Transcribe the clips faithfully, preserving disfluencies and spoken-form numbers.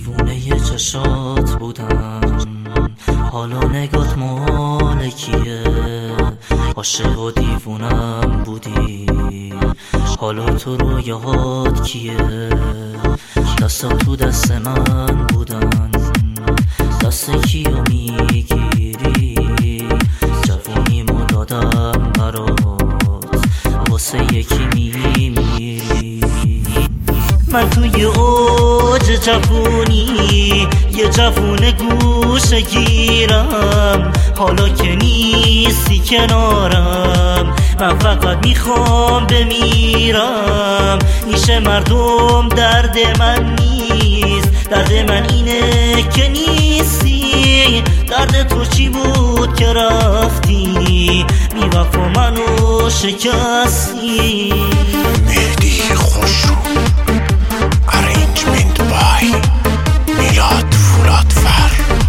دیوونه ی چشات بودم، حالا نگات مال کیه؟ عاشق و دیوونم بودی، حالا تو رویات کیه؟ دستا تو دست من بودن، دست کیو میگیری؟ جوونیمو دادم برات، واسه یکی میمیری. من توی اوج جوونی یه جوون گوشه گیرم، حالا که نیستی کنارم من فقط میخوام بمیرم. میشه مردم درد من نیست، درد من اینه که نیستی. درد تو چی بود که رفتی بی وفا منو شکستی؟ مهدی خوشرو، arrangement by میلاد فولادفر.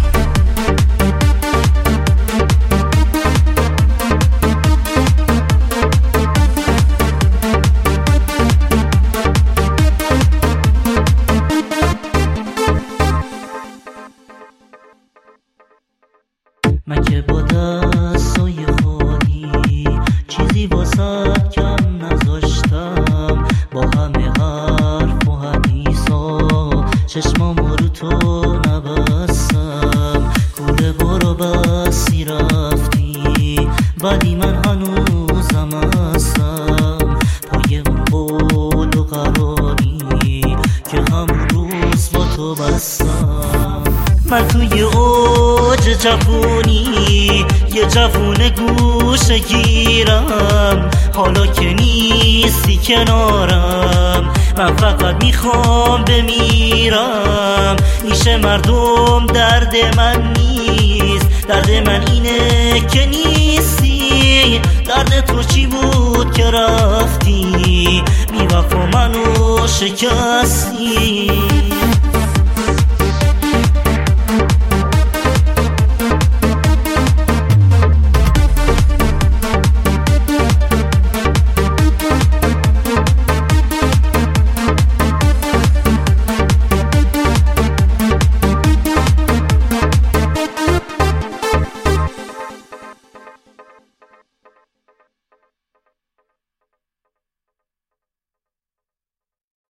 من که با دستای خالی چیزی واسه کم نذاشتم، با همه حرف و حدیثا چشمامو رو تو نبستم. کوله برو بسی رفتی ولی من هنوزم هستم پای اون قول و قراری که همون روز با تو بستم. من توی اوج جوونی یه جوون گوشه گیرم، حالا که نیستی کنارم من فقط میخوام بمیرم. میشه مردم درد من نیست، درد من اینه که نیستی. درد تو چی بود که رفتی بی وفا منو شکستی؟